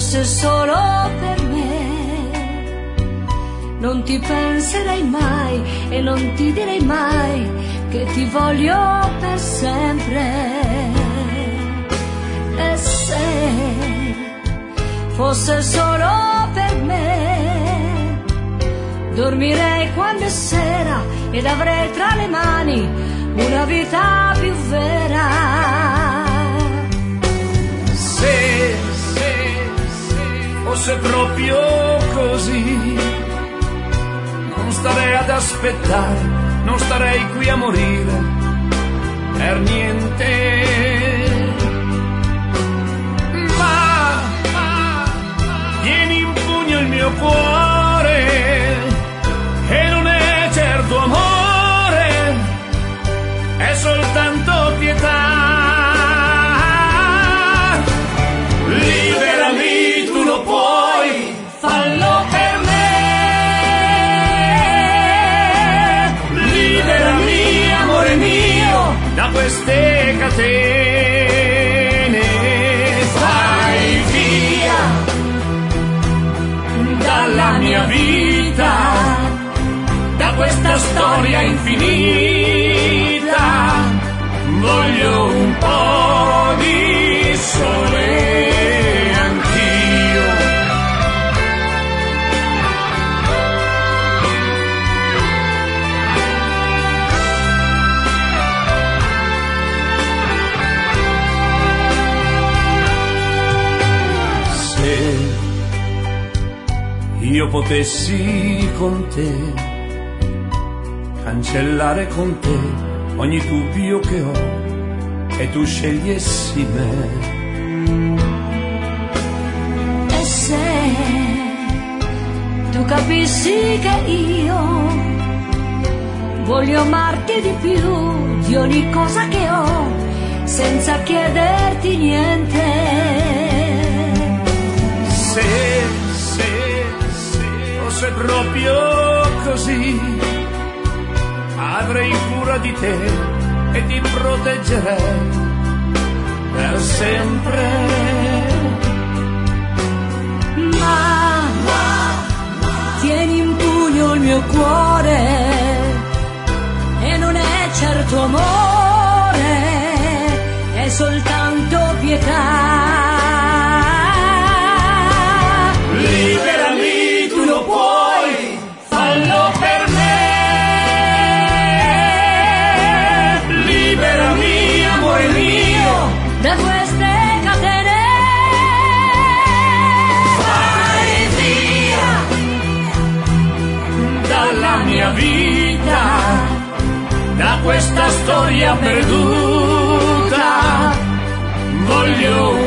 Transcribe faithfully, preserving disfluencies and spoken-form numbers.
fosse solo per me, non ti penserei mai e non ti direi mai che ti voglio per sempre. E se fosse solo per me, dormirei quando è sera ed avrei tra le mani una vita più vera. Se, se, se fosse proprio così, non starei ad aspettare, non starei qui a morire per niente. Ma, ma tieni in pugno il mio cuore e non è certo amore, è soltanto pietà. Liberami, tu lo puoi, fallo per me. Liberami, amore mio, da queste catene. Fai via dalla mia vita, da questa storia infinita. Voglio un po' di sole anch'io. Se io potessi con te cancellare con te ogni dubbio che ho e tu scegliessi me. E se tu capissi che io voglio amarti di più di ogni cosa che ho, senza chiederti niente. Se, se, se fosse proprio così, avrei cura di te e ti proteggerei per sempre. Ma, tieni in pugno il mio cuore e non è certo amore, è soltanto pietà. Liberami, tu lo puoi, fallo per me. Liberami, amore mio, da queste catene. Fai via dalla mia vita, da questa storia perduta. Voglio